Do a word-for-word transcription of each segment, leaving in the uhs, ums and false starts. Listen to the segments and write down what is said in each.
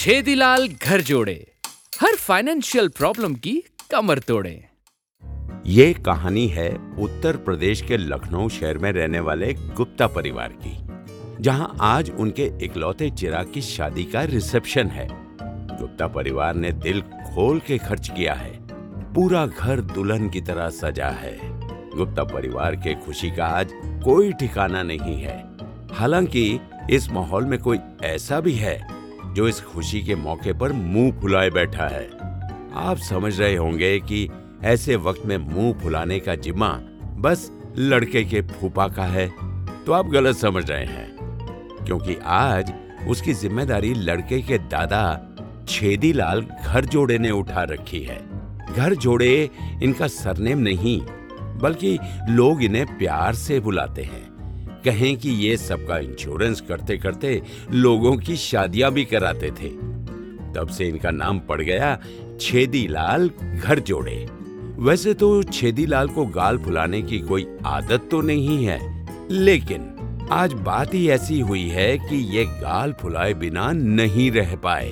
छेदीलाल घर जोड़े, हर financial problem की कमर तोड़े। ये कहानी है उत्तर प्रदेश के लखनऊ शहर में रहने वाले गुप्ता परिवार की, जहां आज उनके इकलौते चिराग की शादी का रिसेप्शन है। गुप्ता परिवार ने दिल खोल के खर्च किया है, पूरा घर दुल्हन की तरह सजा है। गुप्ता परिवार के खुशी का आज कोई ठिकाना नहीं है। हालांकि इस माहौल में कोई ऐसा भी है जो इस खुशी के मौके पर मुंह फुलाए बैठा है। आप समझ रहे होंगे कि ऐसे वक्त में मुंह फुलाने का जिम्मा बस लड़के के फूफा का है, तो आप गलत समझ रहे हैं, क्योंकि आज उसकी जिम्मेदारी लड़के के दादा छेदीलाल घर जोड़े ने उठा रखी है। घर जोड़े इनका सरनेम नहीं, बल्कि लोग इन्हें प्यार से बुलाते हैं। कहें कि ये सबका इंश्योरेंस करते करते लोगों की शादियां भी कराते थे। तब से इनका नाम पड़ गया छेदीलाल घर जोड़े। वैसे तो छेदीलाल को गाल फुलाने की कोई आदत तो नहीं है, लेकिन आज बात ही ऐसी हुई है कि ये गाल फुलाए बिना नहीं रह पाए।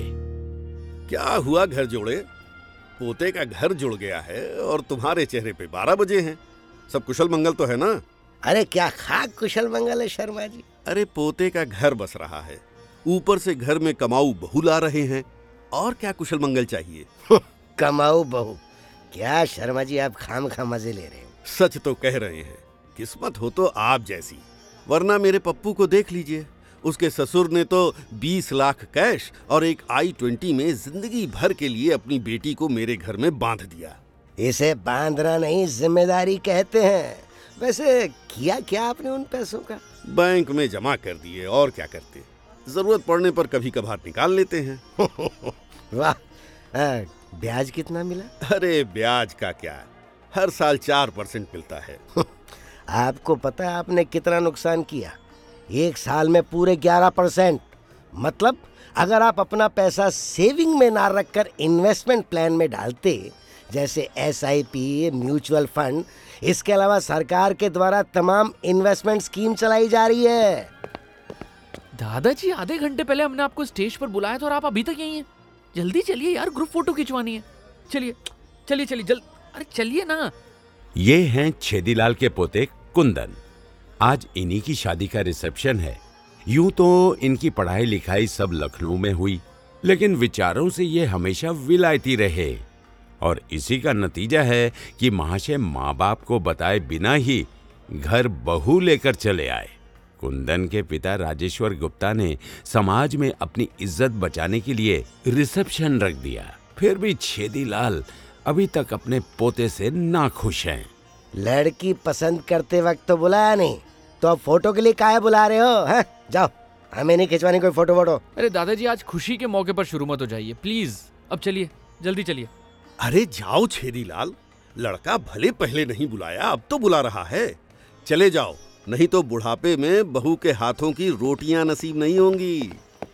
क्या हुआ घर जोड़े? पोते का घर जुड़ गया है और तुम्हारे चेहरे पे बारह बजे हैं। सब कुशल मंगल तो है ना? अरे क्या खाक कुशल मंगल है शर्मा जी। अरे पोते का घर बस रहा है, ऊपर से घर में कमाऊ बहू ला रहे हैं, और क्या कुशल मंगल चाहिए? कमाऊ बहू? क्या शर्मा जी, आप खाम खा मजे ले रहे हो। सच तो कह रहे हैं, किस्मत हो तो आप जैसी, वरना मेरे पप्पू को देख लीजिए। उसके ससुर ने तो बीस लाख कैश और एक आई ट्वेंटी में जिंदगी भर के लिए अपनी बेटी को मेरे घर में बांध दिया। इसे बांधना नहीं, जिम्मेदारी कहते हैं। वैसे किया क्या आपने उन पैसों का? बैंक में जमा कर दिए, और क्या करते, जरूरत पड़ने पर कभी कभार निकाल लेते हैं। वाह, ब्याज कितना मिला? अरे ब्याज का क्या, हर साल चार परसेंट मिलता है। आपको पता है आपने कितना नुकसान किया? एक साल में पूरे ग्यारह परसेंट। मतलब अगर आप अपना पैसा सेविंग में ना रखकर इन्वेस्टमेंट प्लान में डालते, जैसे S I P, mutual fund, इसके अलावा सरकार के द्वारा तमाम इन्वेस्टमेंट स्कीम चलाई जा रही है। दादाजी, आधे घंटे पहले हमने आपको स्टेज पर बुलाया था और आप अभी तक यहीं हैं। जल्दी चलिए यार, ग्रुप फोटो खिंचवानी है। चलिए चलिए चलिए जल्द, अरे चलिए ना। ये हैं छेदीलाल के पोते कुंदन। आज इन्हीं की शादी का रिसेप्शन है। यूं तो इनकी पढ़ाई लिखाई सब लखनऊ में हुई, लेकिन विचारों से ये हमेशा विलायती रहे, और इसी का नतीजा है कि महाशय माँ बाप को बताए बिना ही घर बहू लेकर चले आए। कुंदन के पिता राजेश्वर गुप्ता ने समाज में अपनी इज्जत बचाने के लिए रिसेप्शन रख दिया। फिर भी छेदीलाल अभी तक अपने पोते से नाखुश हैं। लड़की पसंद करते वक्त तो बुलाया नहीं, तो अब फोटो के लिए काहे बुला रहे हो? है? जाओ, हमें नहीं खिंचवानी कोई फोटो वोटो। अरे दादाजी, आज खुशी के मौके पर शुरू मत हो जाइए प्लीज। अब चलिए, जल्दी चलिए। अरे जाओ छेदीलाल, लड़का भले पहले नहीं बुलाया, अब तो बुला रहा है। चले जाओ, नहीं तो बुढ़ापे में बहू के हाथों की रोटियां नसीब नहीं होंगी।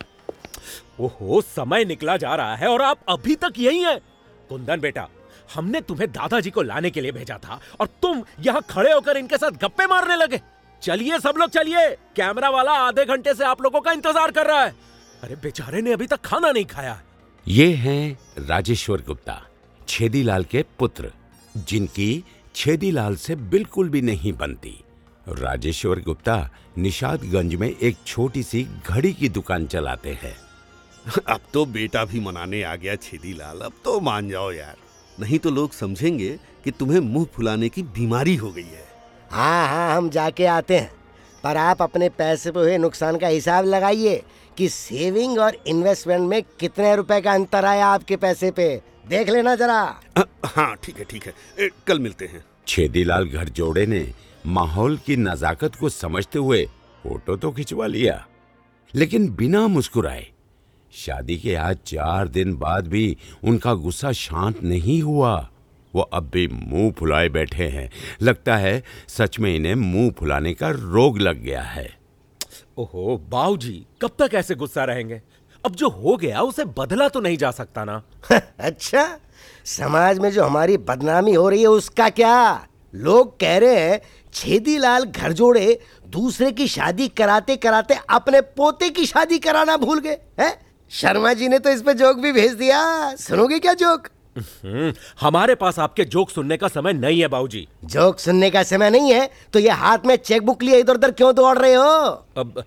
ओहो, समय निकला जा रहा है और आप अभी तक यहीं हैं। कुंदन बेटा, हमने तुम्हें दादाजी को लाने के लिए भेजा था और तुम यहाँ खड़े होकर इनके साथ गप्पे मारने लगे। चलिए सब लोग चलिए, कैमरा वाला आधे घंटे से आप लोगों का इंतजार कर रहा है। अरे बेचारे ने अभी तक खाना नहीं खाया। ये हैं राजेश्वर गुप्ता, छेदीलाल के पुत्र, जिनकी छेदीलाल से बिल्कुल भी नहीं बनती। राजेश्वर गुप्ता निशादगंज में एक छोटी सी घड़ी की दुकान चलाते हैं। अब तो बेटा भी मनाने आ गया छेदीलाल, अब तो मान जाओ यार, नहीं तो लोग समझेंगे कि तुम्हें मुंह फुलाने की बीमारी हो गई है। हाँ हाँ, हम जाके आते हैं, पर आप अपने पैसे पे हुए नुकसान का हिसाब लगाइए कि सेविंग और इन्वेस्टमेंट में कितने रुपए का अंतर आया आपके पैसे पे। देख लेना जरा। हाँ ठीक है ठीक है, ए, कल मिलते हैं। छेदीलाल घर जोड़े ने माहौल की नजाकत को समझते हुए फोटो तो खिंचवा लिया, लेकिन बिना मुस्कुराए। शादी के आज चार दिन बाद भी उनका गुस्सा शांत नहीं हुआ। वो अब भी मुंह फुलाए बैठे हैं। लगता है सच में इन्हें मुंह फुलाने का रोग लग गया है। ओहो बाऊजी, कब तक ऐसे गुस्सा रहेंगे? अब जो हो गया उसे बदला तो नहीं जा सकता ना। अच्छा, समाज में जो हमारी बदनामी हो रही है उसका क्या? लोग कह रहे हैं छेदीलाल घर जोड़े दूसरे की शादी कराते कराते अपने पोते की शादी कराना भूल गए हैं। शर्मा जी ने तो इस पे जोक भी भेज दिया, सुनोगे क्या जोक? हम्म, हमारे पास आपके जोक सुनने का समय नहीं है बाबूजी। जोक सुनने का समय नहीं है तो ये हाथ में चेक बुक लिए इधर उधर क्यों दौड़ रहे हो? अब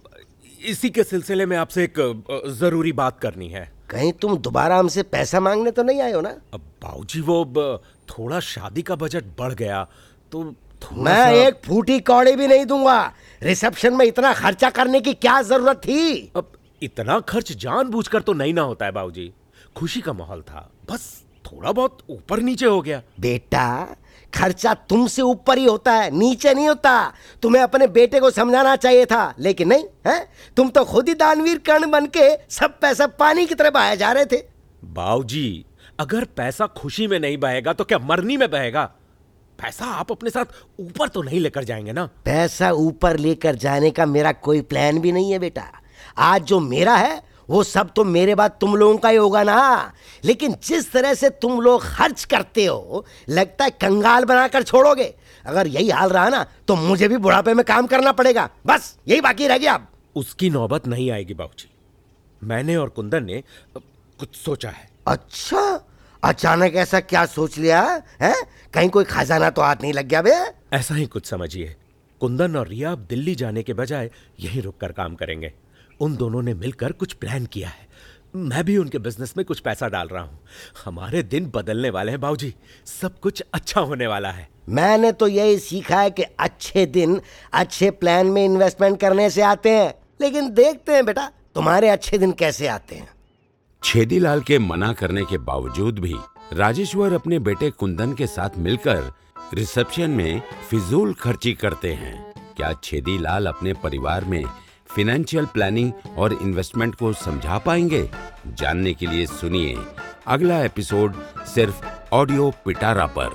इसी के सिलसिले में आपसे एक अ, जरूरी बात करनी है। कहीं तुम दोबारा हमसे पैसा मांगने तो नहीं आए हो ना? अब बाबूजी वो ब, थोड़ा शादी का बजट बढ़ गया तो थोड़ा मैं सा... एक फूटी कौड़ी भी नहीं दूंगा। रिसेप्शन में इतना खर्चा करने की क्या जरूरत थी? अब इतना खर्च जानबूझकर तो नहीं ना होता है बाबूजी, खुशी का माहौल था, बस थोड़ा बहुत ऊपर नीचे हो गया। बेटा खर्चा तुमसे ऊपर ही होता है, नीचे नहीं होता। तुम्हें अपने बेटे को समझाना चाहिए था, लेकिन नहीं है। तुम तो खुद ही दानवीर कर्ण बन के सब पैसा पानी की तरह बहाए जा रहे थे। बाबूजी अगर पैसा खुशी में नहीं बहेगा तो क्या मरनी में बहेगा? पैसा आप अपने साथ ऊपर तो नहीं लेकर जाएंगे ना? पैसा ऊपर लेकर जाने का मेरा कोई प्लान भी नहीं है बेटा। आज जो मेरा है वो सब तो मेरे बाद तुम लोगों का ही होगा ना। लेकिन जिस तरह से तुम लोग खर्च करते हो लगता है कंगाल बनाकर छोड़ोगे। अगर यही हाल रहा ना तो मुझे भी बुढ़ापे में काम करना पड़ेगा, बस यही बाकी रह गया। अब उसकी नौबत नहीं आएगी बाबूजी, मैंने और कुंदन ने कुछ सोचा है। अच्छा, अचानक ऐसा क्या सोच लिया है? कहीं कोई खजाना तो हाथ नहीं लग गया बे? ऐसा ही कुछ समझिए। कुंदन और रिया अब दिल्ली जाने के बजाय यहीं रुककर काम करेंगे। उन दोनों ने मिलकर कुछ प्लान किया है, मैं भी उनके बिजनेस में कुछ पैसा डाल रहा हूं। हमारे दिन बदलने वाले हैं बाबूजी, सब कुछ अच्छा होने वाला है। मैंने तो यही सीखा है कि अच्छे दिन अच्छे प्लान में इन्वेस्टमेंट करने से आते हैं, लेकिन देखते हैं बेटा तुम्हारे अच्छे दिन कैसे आते हैं। छेदीलाल के मना करने के बावजूद भी राजेश्वर अपने बेटे कुंदन के साथ मिलकर रिसेप्शन में फिजूल खर्ची करते हैं। क्या छेदीलाल अपने परिवार में फाइनेंशियल प्लानिंग और इन्वेस्टमेंट को समझा पाएंगे? जानने के लिए सुनिए अगला एपिसोड सिर्फ ऑडियो पिटारा पर।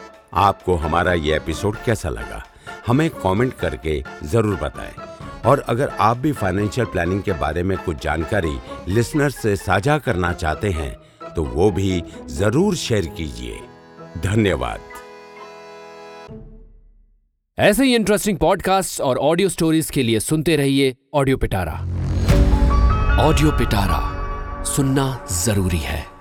आपको हमारा ये एपिसोड कैसा लगा हमें कमेंट करके जरूर बताएं। और अगर आप भी फाइनेंशियल प्लानिंग के बारे में कुछ जानकारी लिसनर्स से साझा करना चाहते हैं तो वो भी जरूर शेयर कीजिए। धन्यवाद। ऐसे ही इंटरेस्टिंग पॉडकास्ट और ऑडियो स्टोरीज के लिए सुनते रहिए ऑडियो पिटारा। ऑडियो पिटारा सुनना जरूरी है।